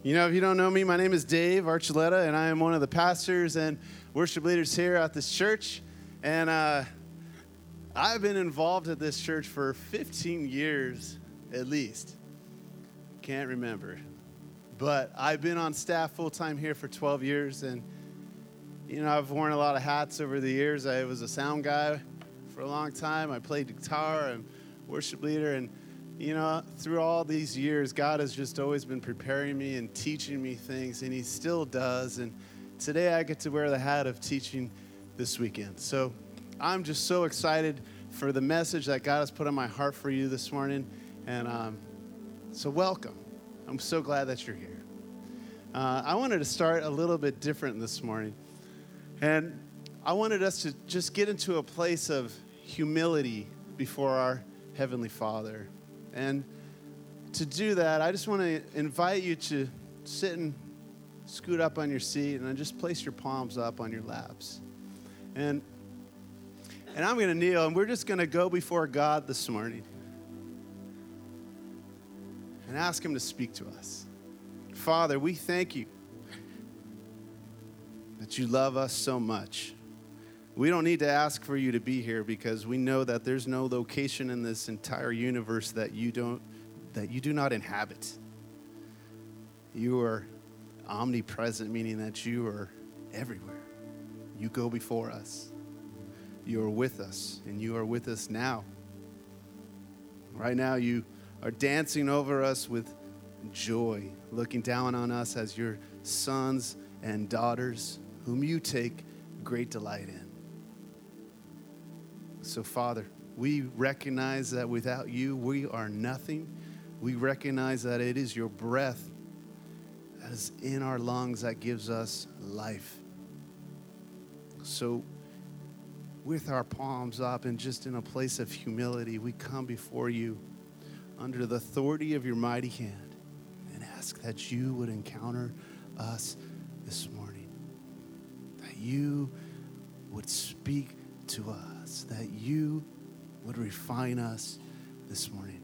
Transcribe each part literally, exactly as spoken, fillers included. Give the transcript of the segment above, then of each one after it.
You know, if you don't know me, my name is Dave Archuleta, and I am one of the pastors and worship leaders here at this church. And uh, I've been involved at this church for fifteen years at least. Can't remember. But I've been on staff full-time here for twelve years, and, you know, I've worn a lot of hats over the years. I was a sound guy for a long time. I played guitar and worship leader, and you know, through all these years, God has just always been preparing me and teaching me things, and he still does. And today I get to wear the hat of teaching this weekend. So I'm just so excited for the message that God has put on my heart for you this morning. And um, so welcome. I'm so glad that you're here. Uh, I wanted to start a little bit different this morning. And I wanted us to just get into a place of humility before our Heavenly Father. And to do that, I just want to invite you to sit and scoot up on your seat and then just place your palms up on your laps. And and I'm going to kneel, and we're just going to go before God this morning and ask him to speak to us. Father, we thank you that you love us so much. We don't need to ask for you to be here because we know that there's no location in this entire universe that you don't, that you do not inhabit. You are omnipresent, meaning that you are everywhere. You go before us. You are with us, and you are with us now. Right now, you are dancing over us with joy, looking down on us as your sons and daughters, whom you take great delight in. So, Father, we recognize that without you, we are nothing. We recognize that it is your breath that is in our lungs that gives us life. So, with our palms up and just in a place of humility, we come before you under the authority of your mighty hand and ask that you would encounter us this morning, that you would speak to us, that you would refine us this morning.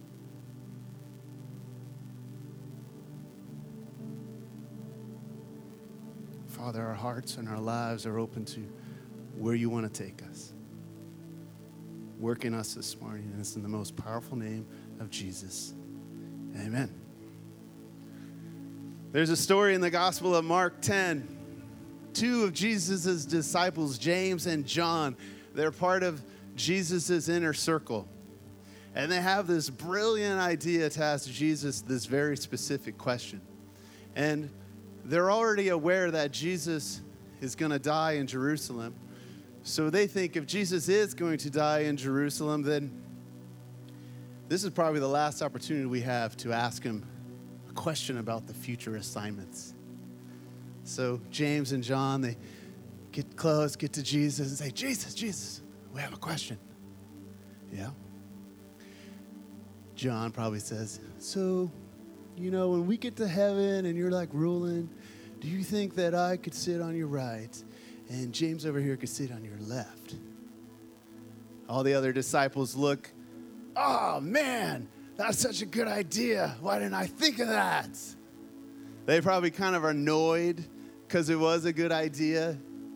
Father, our hearts and our lives are open to where you want to take us. Work in us this morning, and it's in the most powerful name of Jesus. Amen. There's a story in the Gospel of Mark ten. Two of Jesus' disciples, James and John, they're part of Jesus' inner circle. And they have this brilliant idea to ask Jesus this very specific question. And they're already aware that Jesus is going to die in Jerusalem. So they think if Jesus is going to die in Jerusalem, then this is probably the last opportunity we have to ask him a question about the future assignments. So James and John, they get close, get to Jesus and say, Jesus, Jesus, we have a question. Yeah. John probably says, so, you know, when we get to heaven and you're like ruling, do you think that I could sit on your right and James over here could sit on your left? All the other disciples look, oh man, that's such a good idea. Why didn't I think of that? They probably kind of are annoyed because it was a good idea.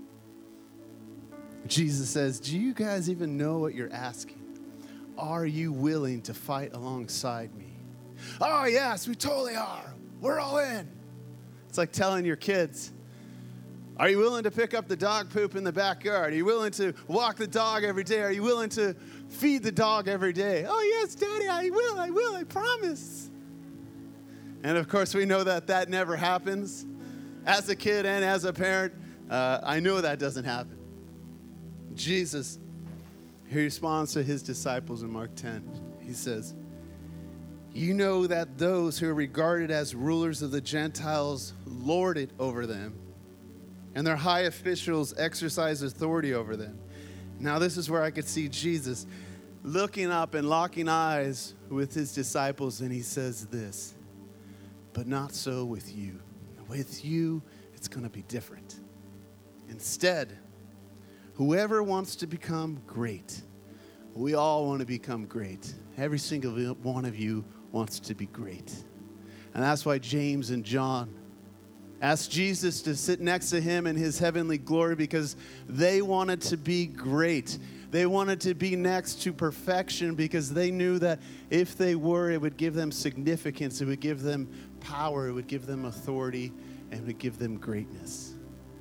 Jesus says, do you guys even know what you're asking? Are you willing to fight alongside me? Oh, yes, we totally are. We're all in. It's like telling your kids, are you willing to pick up the dog poop in the backyard? Are you willing to walk the dog every day? Are you willing to feed the dog every day? Oh, yes, Daddy, I will, I will, I promise. And, of course, we know that that never happens. As a kid and as a parent, uh, I know that doesn't happen. Jesus, he responds to his disciples in Mark ten. He says, you know that those who are regarded as rulers of the Gentiles lord it over them, and their high officials exercise authority over them. Now, this is where I could see Jesus looking up and locking eyes with his disciples, and he says this, but not so with you. With you, it's going to be different. Instead, whoever wants to become great, we all want to become great. Every single one of you wants to be great. And that's why James and John asked Jesus to sit next to him in his heavenly glory, because they wanted to be great. They wanted to be next to perfection because they knew that if they were, it would give them significance, it would give them power, it would give them authority, and it would give them greatness.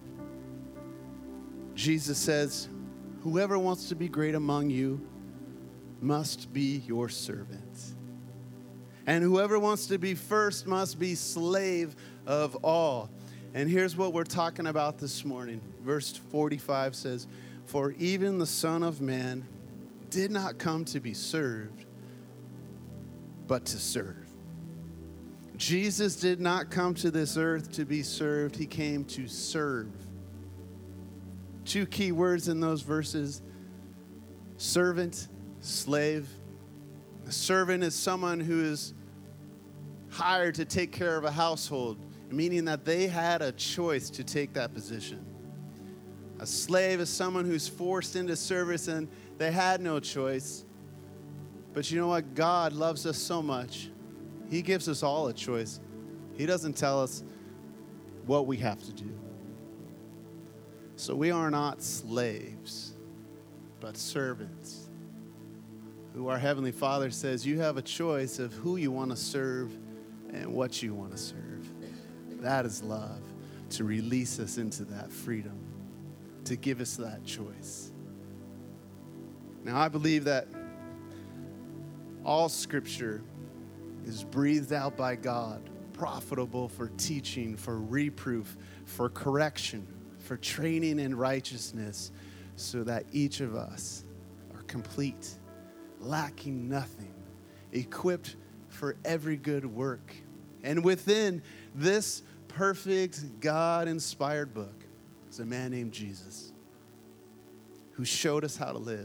Jesus says, whoever wants to be great among you must be your servant. And whoever wants to be first must be slave of all. And here's what we're talking about this morning. Verse forty-five says, for even the Son of Man did not come to be served, but to serve. Jesus did not come to this earth to be served. He came to serve. Two key words in those verses: servant, slave. A servant is someone who is hired to take care of a household, meaning that they had a choice to take that position. A slave is someone who's forced into service and they had no choice. But you know what? God loves us so much. He gives us all a choice. He doesn't tell us what we have to do. So we are not slaves, but servants, who our Heavenly Father says you have a choice of who you want to serve and what you want to serve. That is love, to release us into that freedom, to give us that choice. Now, I believe that all Scripture is breathed out by God, profitable for teaching, for reproof, for correction, for training in righteousness, so that each of us are complete, lacking nothing, equipped for every good work. And within this perfect God-inspired book is a man named Jesus, who showed us how to live.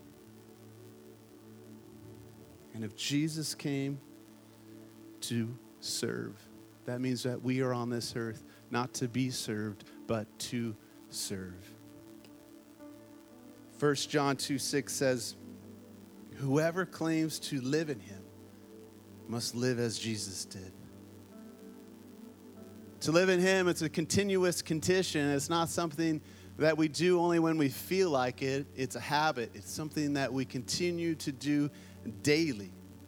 And if Jesus came to serve, that means that we are on this earth not to be served, but to serve. First John two six says, whoever claims to live in him must live as Jesus did. To live in him, it's a continuous condition. It's not something that we do only when we feel like it. It's a habit. It's something that we continue to do daily.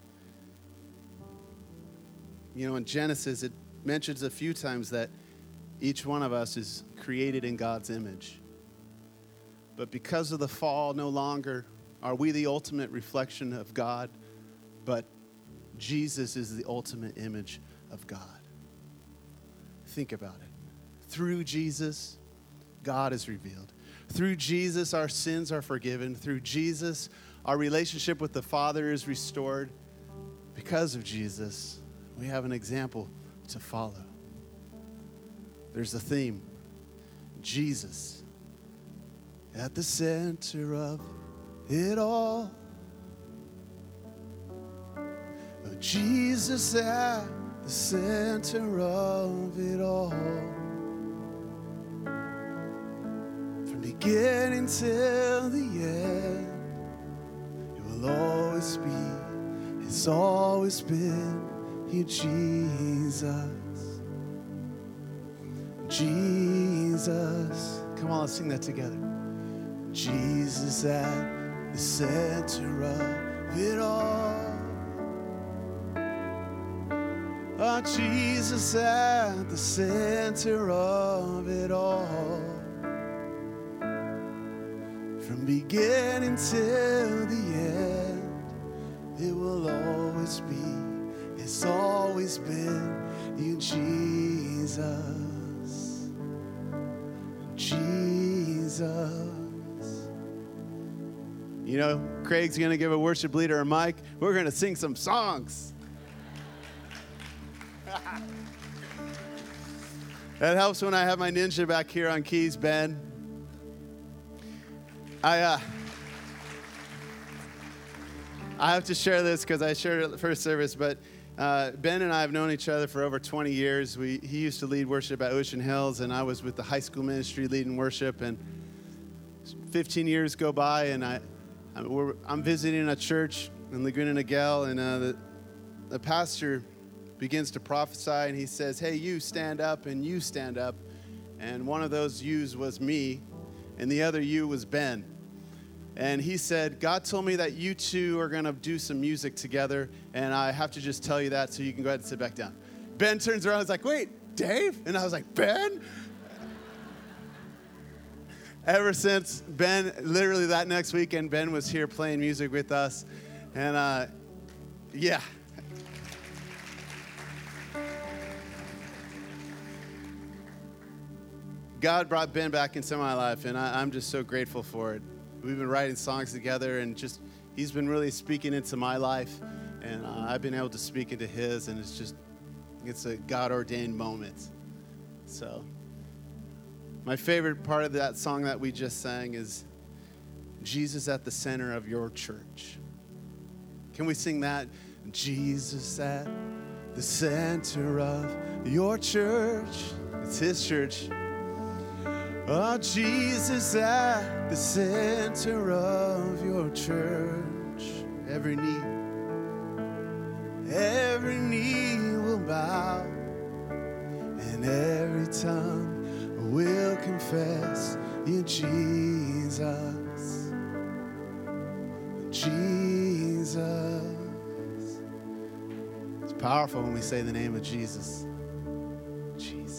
You know, in Genesis, it mentions a few times that each one of us is created in God's image. But because of the fall, no longer are we the ultimate reflection of God, but Jesus is the ultimate image of God. Think about it. Through Jesus, God is revealed. Through Jesus, our sins are forgiven. Through Jesus, our relationship with the Father is restored. Because of Jesus, we have an example to follow. There's a theme. Jesus at the center of it all. Oh, Jesus at the center of it all. From beginning till the end, it will always be, it's always been you, Jesus. Jesus. Come on, let's sing that together. Jesus at the center of it all. Oh, Jesus at the center of it all. From beginning till the end, it will always be, it's always been you, Jesus. Jesus. You know, Craig's going to give a worship leader a mic. We're going to sing some songs. That helps when I have my ninja back here on keys, Ben. I uh, I have to share this because I shared it at the first service, but uh, Ben and I have known each other for over twenty years. We he used to lead worship at Ocean Hills, and I was with the high school ministry leading worship. And fifteen years go by, and I I'm, we're, I'm visiting a church in Laguna Niguel, and uh, the the pastor begins to prophesy, and he says, hey, you stand up, and you stand up. And one of those yous was me, and the other you was Ben. And he said, God told me that you two are going to do some music together, and I have to just tell you that so you can go ahead and sit back down. Ben turns around and is like, wait, Dave? And I was like, Ben? Ever since Ben, literally that next weekend, Ben was here playing music with us. And uh, yeah. God brought Ben back into my life, and I, I'm just so grateful for it. We've been writing songs together, and just he's been really speaking into my life, and uh, I've been able to speak into his, and it's just, it's a God-ordained moment. So my favorite part of that song that we just sang is Jesus at the center of your church. Can we sing that? Jesus at the center of your church. It's his church. Oh, Jesus at the center of your church. Every knee, every knee will bow, and every tongue will confess you, Jesus, Jesus. It's powerful when we say the name of Jesus. Jesus.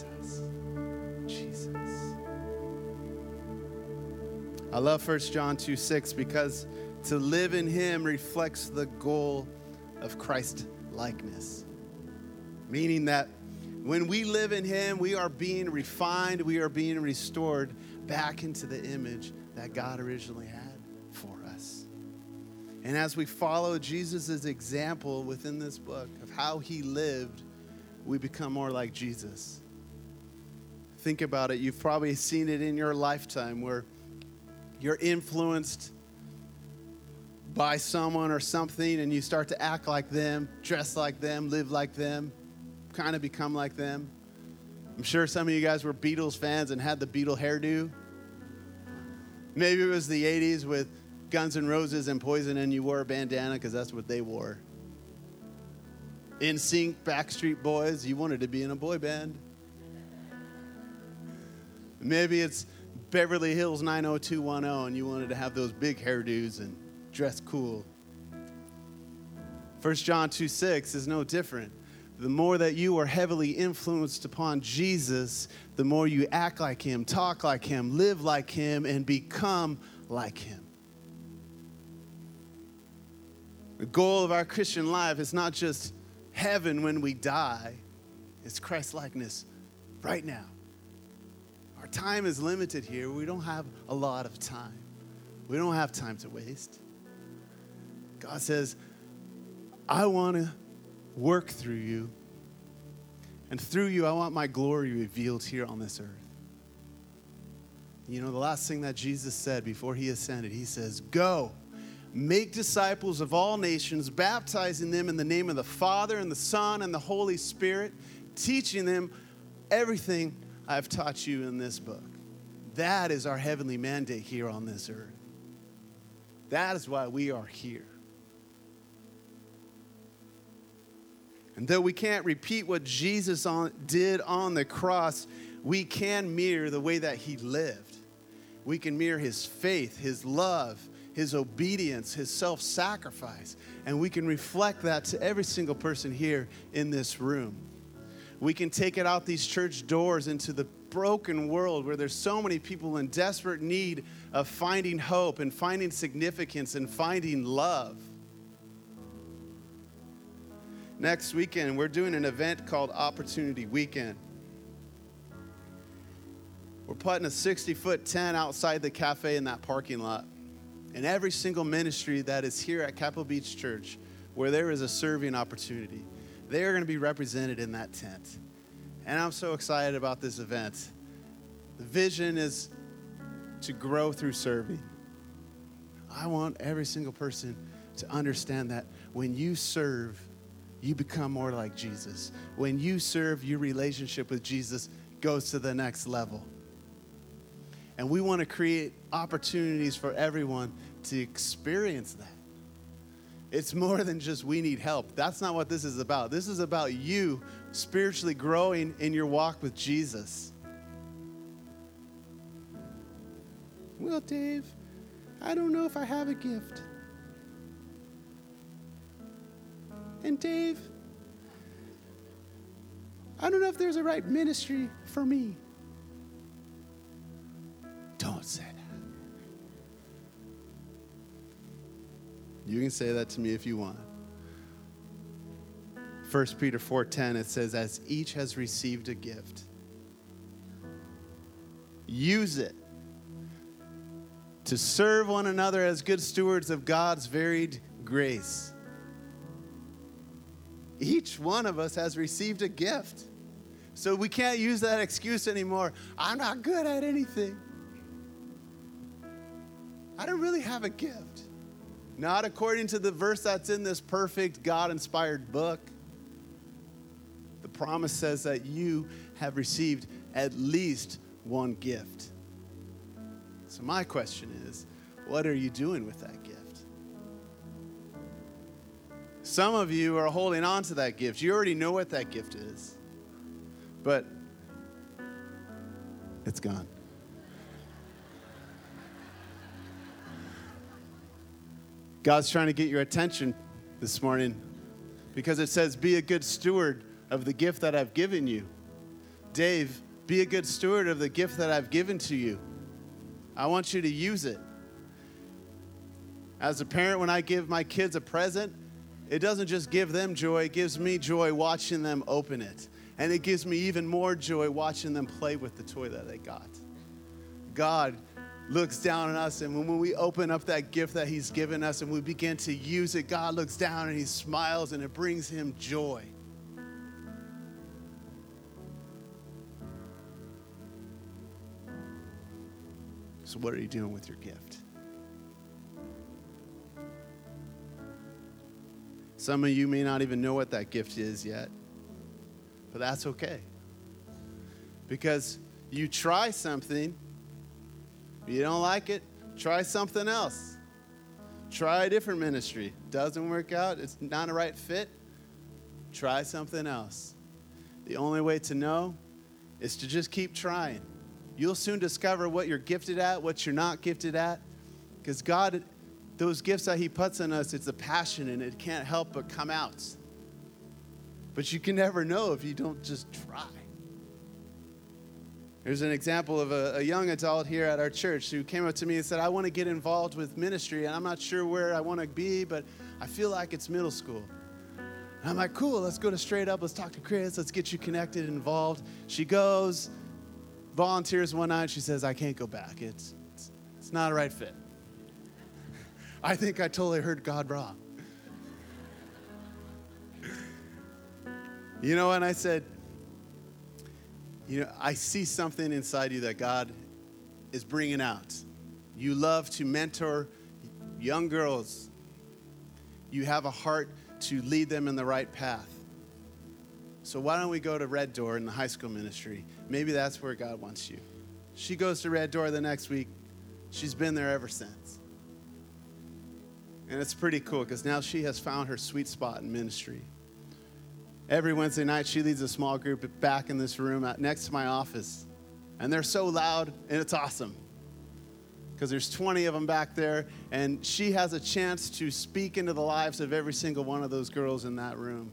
I love First John two six because to live in him reflects the goal of Christ-likeness. Meaning that when we live in him, we are being refined, we are being restored back into the image that God originally had for us. And as we follow Jesus' example within this book of how he lived, we become more like Jesus. Think about it. You've probably seen it in your lifetime where you're influenced by someone or something, and you start to act like them, dress like them, live like them, kind of become like them. I'm sure some of you guys were Beatles fans and had the Beatle hairdo. Maybe it was the eighties with Guns N' Roses and Poison, and you wore a bandana because that's what they wore. N Sync, Backstreet Boys, you wanted to be in a boy band. Maybe it's Beverly Hills nine oh two one oh, and you wanted to have those big hairdos and dress cool. First John two six is no different. The more that you are heavily influenced upon Jesus, the more you act like him, talk like him, live like him, and become like him. The goal of our Christian life is not just heaven when we die, it's Christ-likeness right now. Our time is limited here. We don't have a lot of time. We don't have time to waste. God says, I want to work through you. And through you, I want my glory revealed here on this earth. You know, the last thing that Jesus said before he ascended, he says, go, make disciples of all nations, baptizing them in the name of the Father and the Son and the Holy Spirit, teaching them everything I've taught you in this book. That is our heavenly mandate here on this earth. That is why we are here. And though we can't repeat what Jesus on, did on the cross, we can mirror the way that he lived. We can mirror his faith, his love, his obedience, his self-sacrifice. And we can reflect that to every single person here in this room. We can take it out these church doors into the broken world where there's so many people in desperate need of finding hope and finding significance and finding love. Next weekend, we're doing an event called Opportunity Weekend. We're putting a sixty-foot tent outside the cafe in that parking lot. And every single ministry that is here at Capitol Beach Church, where there is a serving opportunity, they are going to be represented in that tent. And I'm so excited about this event. The vision is to grow through serving. I want every single person to understand that when you serve, you become more like Jesus. When you serve, your relationship with Jesus goes to the next level. And we want to create opportunities for everyone to experience that. It's more than just we need help. That's not what this is about. This is about you spiritually growing in your walk with Jesus. Well, Dave, I don't know if I have a gift. And Dave, I don't know if there's a right ministry for me. Don't say that. You can say that to me if you want. First Peter four ten, it says, as each has received a gift, use it to serve one another as good stewards of God's varied grace. Each one of us has received a gift. So we can't use that excuse anymore. I'm not good at anything. I don't really have a gift. Not according to the verse that's in this perfect God-inspired book. The promise says that you have received at least one gift. So my question is, what are you doing with that gift? Some of you are holding on to that gift. You already know what that gift is, but it's gone. God's trying to get your attention this morning because it says, be a good steward of the gift that I've given you. Dave, be a good steward of the gift that I've given to you. I want you to use it. As a parent, when I give my kids a present, it doesn't just give them joy, it gives me joy watching them open it. And it gives me even more joy watching them play with the toy that they got. God looks down on us, and when we open up that gift that he's given us and we begin to use it, God looks down and he smiles and it brings him joy. So what are you doing with your gift? Some of you may not even know what that gift is yet, but that's okay. Because you try something, you don't like it, try something else. Try a different ministry. Doesn't work out, it's not a right fit, try something else. The only way to know is to just keep trying. You'll soon discover what you're gifted at, what you're not gifted at. Because God, those gifts that he puts in us, it's a passion and it can't help but come out. But you can never know if you don't just try. There's an example of a, a young adult here at our church who came up to me and said, I want to get involved with ministry and I'm not sure where I want to be, but I feel like it's middle school. And I'm like, cool, let's go to Straight Up. Let's talk to Chris. Let's get you connected and involved. She goes, volunteers one night. She says, I can't go back. It's, it's, it's not a right fit. I think I totally heard God wrong. You know, and I said, you know, I see something inside you that God is bringing out. You love to mentor young girls. You have a heart to lead them in the right path. So why don't we go to Red Door in the high school ministry? Maybe that's where God wants you. She goes to Red Door the next week. She's been there ever since. And it's pretty cool because now she has found her sweet spot in ministry. Every Wednesday night, she leads a small group back in this room out next to my office. And they're so loud, and it's awesome. Because there's twenty of them back there, and she has a chance to speak into the lives of every single one of those girls in that room.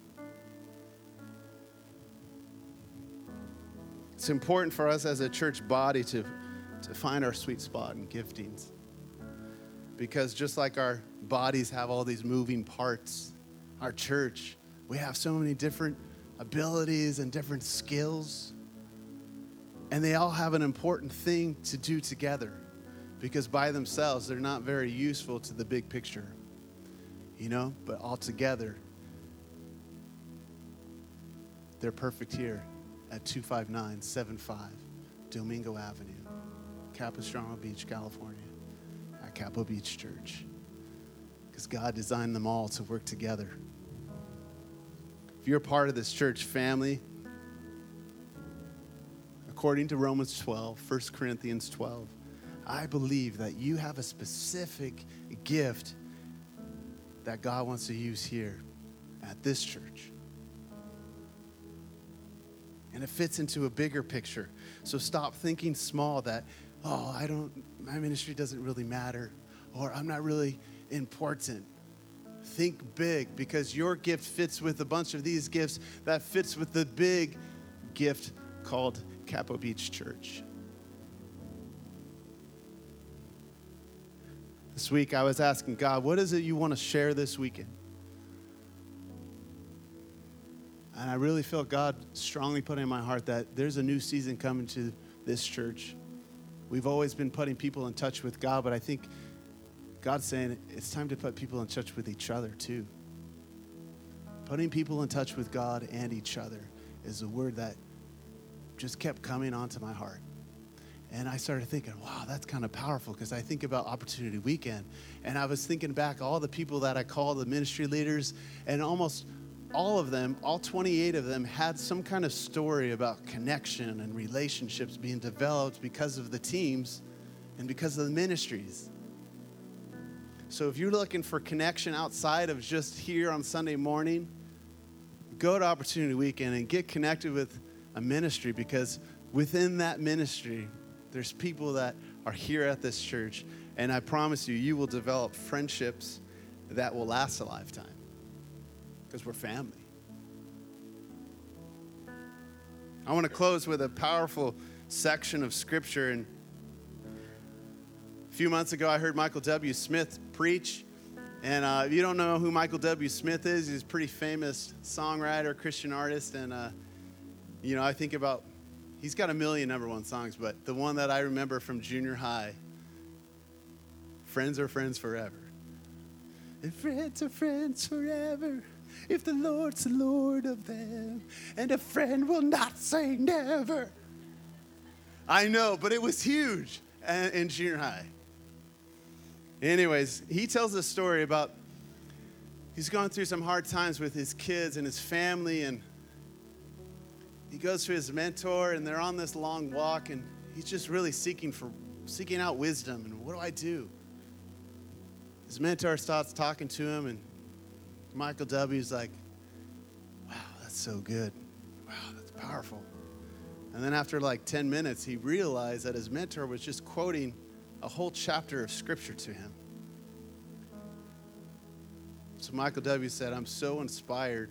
It's important for us as a church body to, to find our sweet spot in giftings. Because just like our bodies have all these moving parts, our church, we have so many different abilities and different skills. And they all have an important thing to do together. Because by themselves, they're not very useful to the big picture. You know, but all together, they're perfect here at two five nine seven five Domingo Avenue, Capistrano Beach, California, at Capo Beach Church. Because God designed them all to work together. If you're a part of this church family, according to Romans twelve, First Corinthians twelve, I believe that you have a specific gift that God wants to use here at this church. And it fits into a bigger picture. So stop thinking small that, oh, I don't, my ministry doesn't really matter, or I'm not really important. Think big, because your gift fits with a bunch of these gifts that fits with the big gift called Capo Beach Church. This week I was asking God, what is it you want to share this weekend? And I really felt God strongly put in my heart that there's a new season coming to this church. We've always been putting people in touch with God, but I think God's saying it's time to put people in touch with each other too. Putting people in touch with God and each other is a word that just kept coming onto my heart. And I started thinking, wow, that's kind of powerful, because I think about Opportunity Weekend. And I was thinking back all the people that I call the ministry leaders, and almost all of them, all twenty-eight of them, had some kind of story about connection and relationships being developed because of the teams and because of the ministries. So if you're looking for connection outside of just here on Sunday morning, go to Opportunity Weekend and get connected with a ministry, because within that ministry, there's people that are here at this church, and I promise you, you will develop friendships that will last a lifetime, because we're family. I want to close with a powerful section of scripture. And a few months ago, I heard Michael W. Smith preach. And uh, if you don't know who Michael W. Smith is, he's a pretty famous songwriter, Christian artist. And, uh, you know, I think about, he's got a million number one songs, but the one that I remember from junior high, Friends Are Friends Forever. And friends are friends forever, if the Lord's the Lord of them, and a friend will not say never. I know, but it was huge in junior high. Anyways, he tells a story about he's gone through some hard times with his kids and his family, and he goes to his mentor, and they're on this long walk, and he's just really seeking for seeking out wisdom. And what do I do? His mentor starts talking to him, and Michael W.'s like, wow, that's so good. Wow, that's powerful. And then after like ten minutes, he realized that his mentor was just quoting a whole chapter of scripture to him. So Michael W. said, I'm so inspired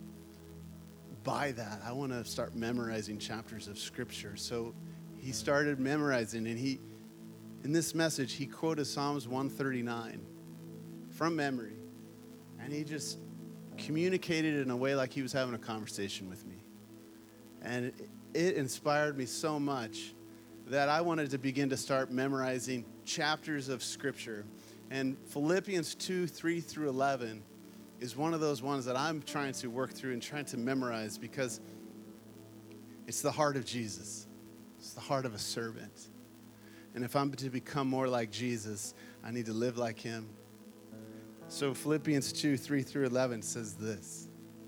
by that. I want to start memorizing chapters of scripture. So he started memorizing, and he, in this message, he quoted Psalms one thirty-nine from memory. And he just communicated it in a way like he was having a conversation with me. And it, it inspired me so much that I wanted to begin to start memorizing chapters of scripture. And Philippians two, three through eleven is one of those ones that I'm trying to work through and trying to memorize, because it's the heart of Jesus. It's the heart of a servant. And if I'm to become more like Jesus, I need to live like him. So Philippians two, three through eleven says this: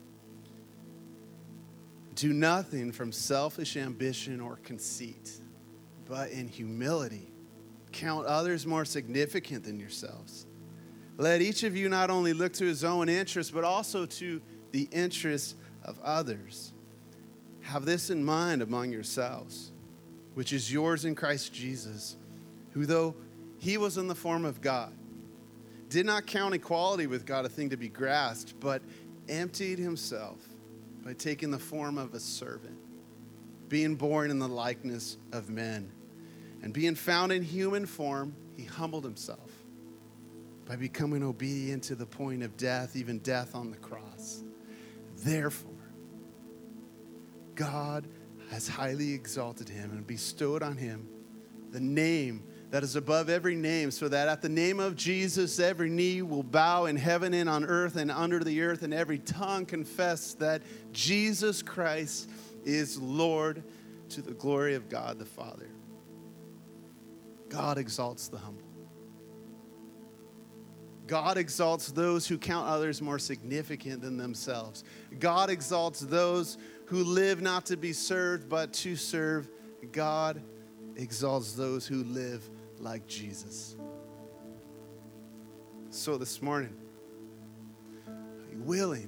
do nothing from selfish ambition or conceit, but in humility count others more significant than yourselves. Let each of you not only look to his own interest, but also to the interests of others. Have this in mind among yourselves, which is yours in Christ Jesus, who, though he was in the form of God, did not count equality with God a thing to be grasped, but emptied himself by taking the form of a servant, being born in the likeness of men. And being found in human form, he humbled himself by becoming obedient to the point of death, even death on the cross. Therefore, God has highly exalted him and bestowed on him the name that is above every name, so that at the name of Jesus, every knee will bow in heaven and on earth and under the earth, and every tongue confess that Jesus Christ is Lord, to the glory of God the Father. God exalts the humble. God exalts those who count others more significant than themselves. God exalts those who live not to be served, but to serve. God exalts those who live like Jesus. So this morning, Be willing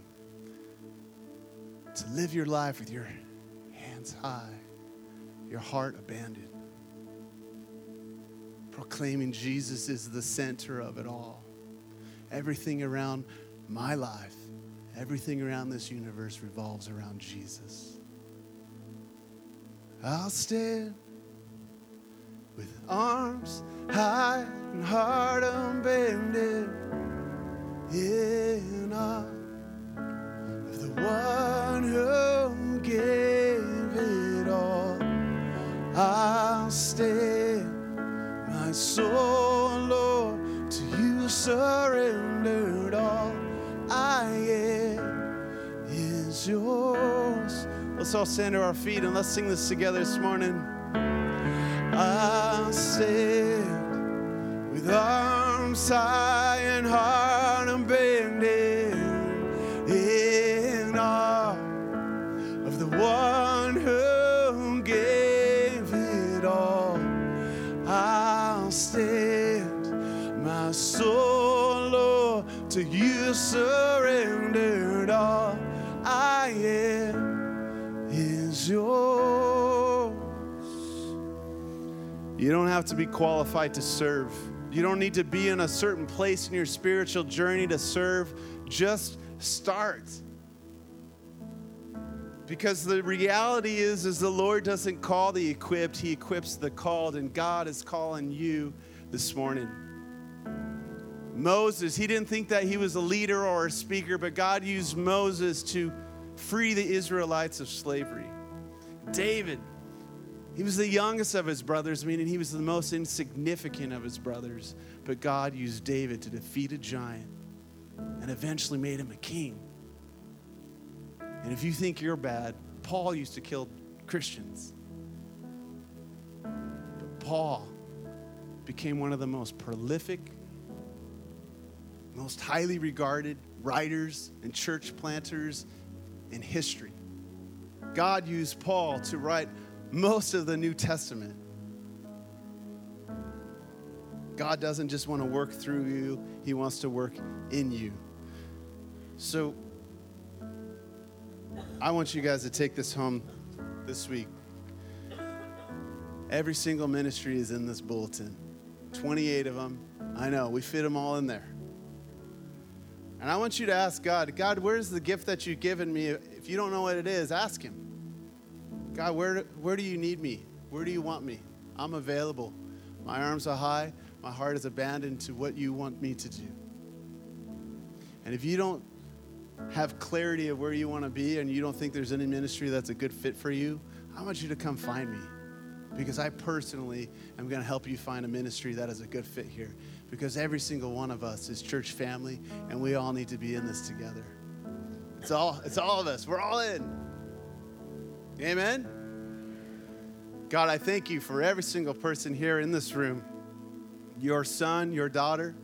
to live your life with your hands high, your heart abandoned, proclaiming Jesus is the center of it all. Everything around my life, everything around this universe revolves around Jesus. I'll stand with arms high and heart unbended in awe of the one who gave it all. I'll stand, my soul, Lord, to you surrendered. All I am is yours. Let's all stand to our feet and let's sing this together this morning. I'll stand with arms high and heart unbended in awe of the one who gave it all. I'll stand, my soul, Lord, to you surrendered. All I am is yours. You don't have to be qualified to serve. You don't need to be in a certain place in your spiritual journey to serve. Just start. Because the reality is, is the Lord doesn't call the equipped, he equips the called, and God is calling you this morning. Moses, he didn't think that he was a leader or a speaker, but God used Moses to free the Israelites of slavery. David, he was the youngest of his brothers, meaning he was the most insignificant of his brothers, but God used David to defeat a giant and eventually made him a king. And if you think you're bad, Paul used to kill Christians. But Paul became one of the most prolific, most highly regarded writers and church planters in history. God used Paul to write most of the New Testament. God doesn't just want to work through you, he wants to work in you. So I want you guys to take this home this week. Every single ministry is in this bulletin. twenty-eight of them. I know, we fit them all in there. And I want you to ask God, God, where's the gift that you've given me? If you don't know what it is, ask him. God, where, where do you need me? Where do you want me? I'm available. My arms are high. My heart is abandoned to what you want me to do. And if you don't have clarity of where you want to be and you don't think there's any ministry that's a good fit for you, I want you to come find me. Because I personally am going to help you find a ministry that is a good fit here. Because every single one of us is church family, and we all need to be in this together. It's all, it's all of us. We're all in. Amen? God, I thank you for every single person here in this room. Your son, your daughter.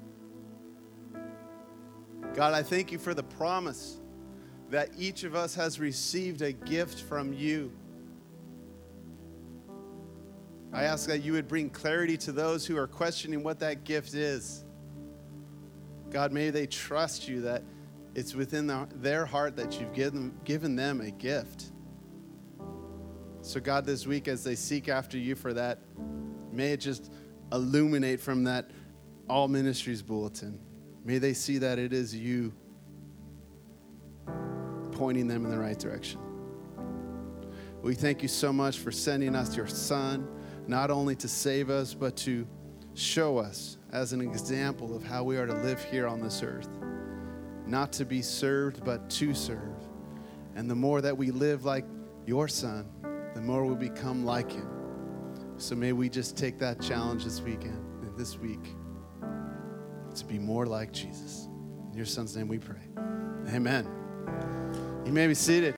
God, I thank you for the promise that each of us has received a gift from you. I ask that you would bring clarity to those who are questioning what that gift is. God, may they trust you that it's within the, their heart that you've given, given them a gift. So God, this week as they seek after you for that, may it just illuminate from that All Ministries bulletin. May they see that it is you pointing them in the right direction. We thank you so much for sending us your son, not only to save us, but to show us as an example of how we are to live here on this earth. Not to be served, but to serve. And the more that we live like your son, the more we become like him. So may we just take that challenge this weekend, this week, to be more like Jesus. In your son's name we pray. Amen. You may be seated.